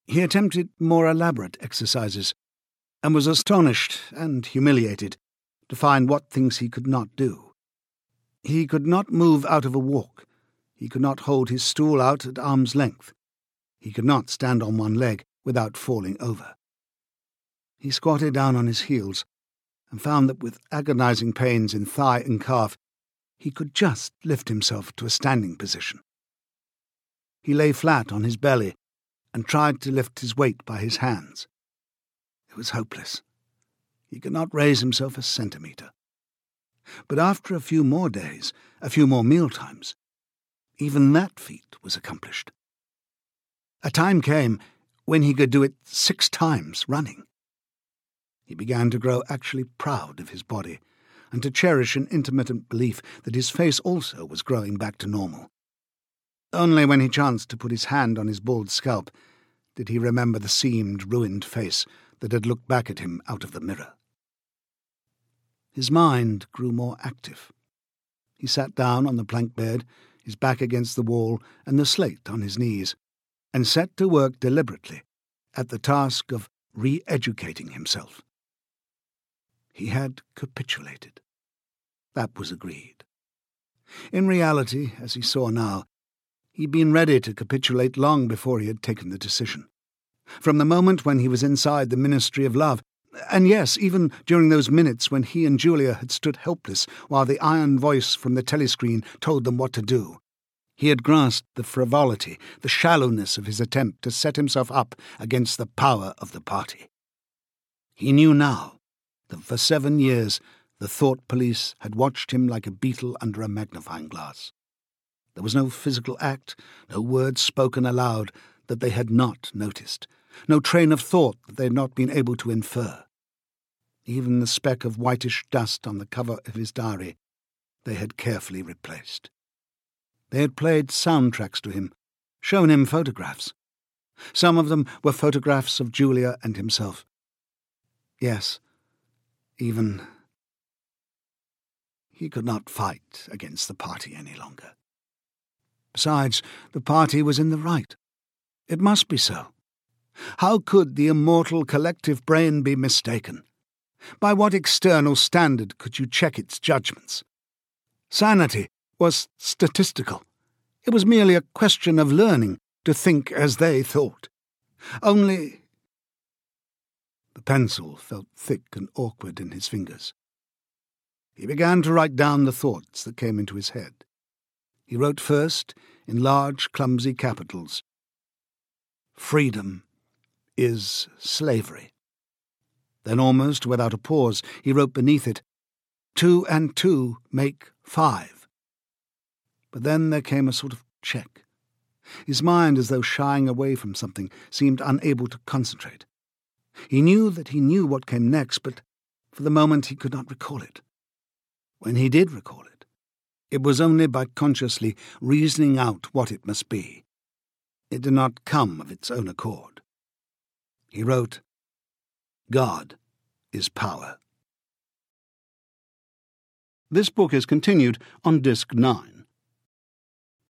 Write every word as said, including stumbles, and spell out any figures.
He attempted more elaborate exercises, and was astonished and humiliated to find what things he could not do. He could not move out of a walk. He could not hold his stool out at arm's length. He could not stand on one leg without falling over. He squatted down on his heels and found that with agonizing pains in thigh and calf, he could just lift himself to a standing position. He lay flat on his belly and tried to lift his weight by his hands. It was hopeless. He could not raise himself a centimetre. But after a few more days, a few more mealtimes, even that feat was accomplished. A time came when he could do it six times running. He began to grow actually proud of his body, and to cherish an intermittent belief that his face also was growing back to normal. Only when he chanced to put his hand on his bald scalp did he remember the seamed, ruined face that had looked back at him out of the mirror. His mind grew more active. He sat down on the plank bed, his back against the wall and the slate on his knees, and set to work deliberately at the task of re-educating himself. He had capitulated. That was agreed. In reality, as he saw now, he'd been ready to capitulate long before he had taken the decision. From the moment when he was inside the Ministry of Love, and yes, even during those minutes when he and Julia had stood helpless while the iron voice from the telescreen told them what to do, he had grasped the frivolity, the shallowness of his attempt to set himself up against the power of the party. He knew now that for seven years the thought police had watched him like a beetle under a magnifying glass. There was no physical act, no words spoken aloud that they had not noticed, no train of thought that they had not been able to infer. Even the speck of whitish dust on the cover of his diary they had carefully replaced. They had played soundtracks to him, shown him photographs. Some of them were photographs of Julia and himself. Yes, even he could not fight against the party any longer. Besides, the party was in the right. It must be so. How could the immortal collective brain be mistaken? By what external standard could you check its judgments? Sanity was statistical. It was merely a question of learning to think as they thought. Only... The pencil felt thick and awkward in his fingers. He began to write down the thoughts that came into his head. He wrote first, in large, clumsy capitals, "Freedom is slavery." Then, almost without a pause, he wrote beneath it, "Two and two make five." But then there came a sort of check. His mind, as though shying away from something, seemed unable to concentrate. He knew that he knew what came next, but for the moment he could not recall it. When he did recall it, it was only by consciously reasoning out what it must be. It did not come of its own accord. He wrote, "God is power." This book is continued on Disc nine.